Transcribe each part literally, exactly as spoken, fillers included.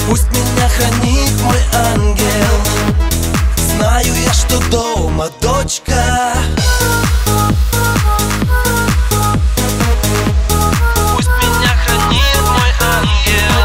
Пусть меня хранит мой ангел. Знаю я, что дома дочка. Пусть меня хранит мой ангел.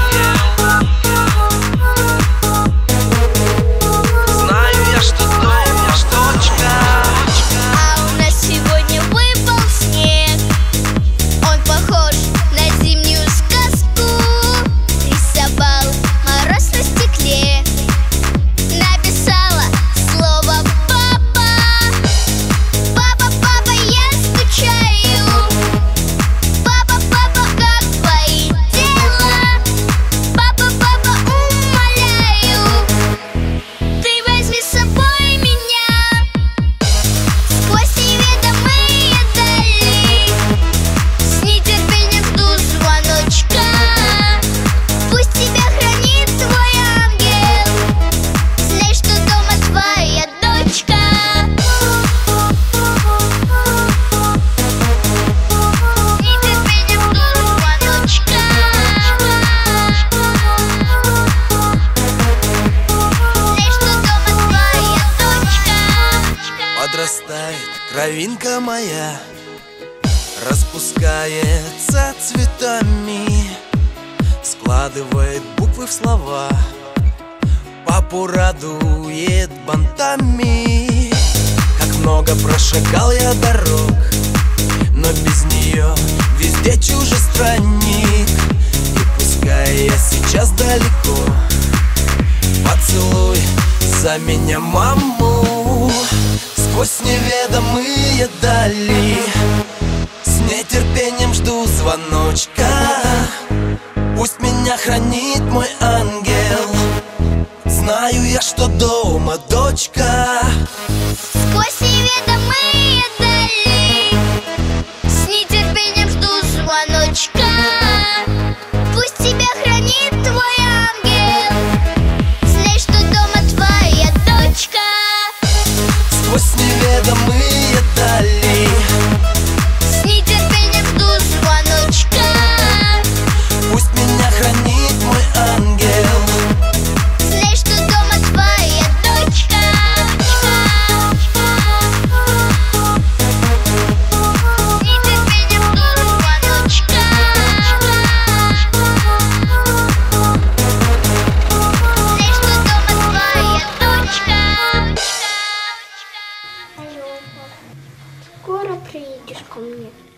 Знаю я, что дома дочка. А у нас сегодня выпал снег. Он похож на зимнюю сказку. Рисовал мороз на стекле. Написала слово «папа». Папа, папа, я скучаю. Папа, папа, как твои дела? Папа, папа, умоляю, ты возьми с собой меня сквозь неведомые дали. С нетерпением жду звоночка. Пусть тебя хранит твой ангел. Знай, что дома твоя дочка. С нетерпением жду звоночка. Знай, что дома твоя дочка. Подрастает кровинка моя, распускается цветами, складывает буквы в слова, папу радует бантами. Как много прошагал я дорог, но без нее везде чужестранник. И пускай я сейчас далеко, поцелуй за меня маму сквозь неведомые дали. С нетерпением жду звоночка. Пусть меня хранит мой ангел. Знаю я, что дома дочка. Сквозь неведомые дали. С нетерпением жду звоночка. Пусть тебя хранит твой ангел. Знай, что дома твоя дочка. Сквозь неведомые дали. С нетерпением жду звоночка. Пусть меня хранит мой ангел. Знай, что дома твоя дочка. С нетерпением жду звоночка. Знай, что дома твоя дочка. Алло, пап, скоро приедешь ко мне?